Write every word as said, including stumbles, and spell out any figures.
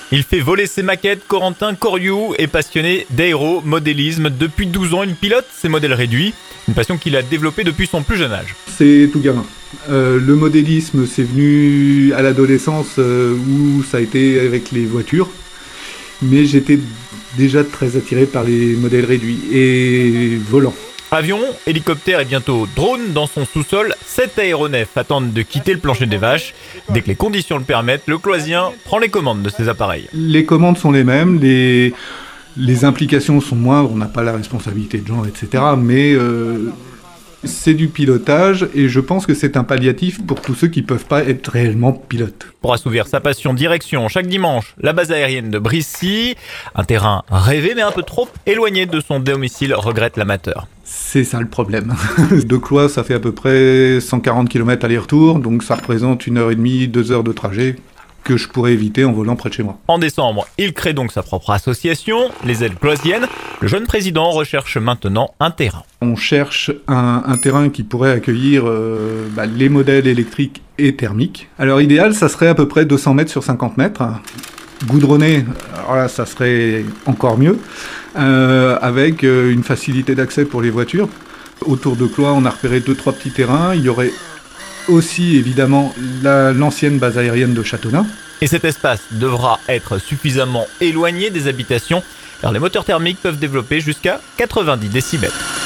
Il fait voler ses maquettes. Corentin Coriou est passionné d'aéromodélisme. Depuis douze ans, il pilote ses modèles réduits, une passion qu'il a développée depuis son plus jeune âge. C'est tout gamin. Euh, le modélisme, c'est venu à l'adolescence euh, où ça a été avec les voitures, mais j'étais déjà très attiré par les modèles réduits et volants. Avion, hélicoptère et bientôt drone dans son sous-sol, sept aéronefs attendent de quitter le plancher des vaches. Dès que les conditions le permettent, le Cloisien prend les commandes de ces appareils. Les commandes sont les mêmes, les, les implications sont moindres, on n'a pas la responsabilité de gens, et cetera. Mais euh, c'est du pilotage et je pense que c'est un palliatif pour tous ceux qui ne peuvent pas être réellement pilotes. Pour assouvir sa passion, direction chaque dimanche la base aérienne de Brissy. Un terrain rêvé mais un peu trop éloigné de son domicile, regrette l'amateur. C'est ça le problème. De Cloix, ça fait à peu près cent quarante kilomètres aller-retour, donc ça représente une heure et demie, deux heures de trajet que je pourrais éviter en volant près de chez moi. En décembre, il crée donc sa propre association, les Ailes Cloisiennes. Le jeune président recherche maintenant un terrain. On cherche un, un terrain qui pourrait accueillir euh, bah, les modèles électriques et thermiques. Alors idéal, ça serait à peu près deux cents mètres sur cinquante mètres. Goudronné, alors là, ça serait encore mieux, euh, avec euh, une facilité d'accès pour les voitures. Autour de Cloix, on a repéré deux, trois petits terrains. Il y aurait aussi, évidemment, la, l'ancienne base aérienne de Châteauneuf. Et cet espace devra être suffisamment éloigné des habitations, car les moteurs thermiques peuvent développer jusqu'à quatre-vingt-dix décibels.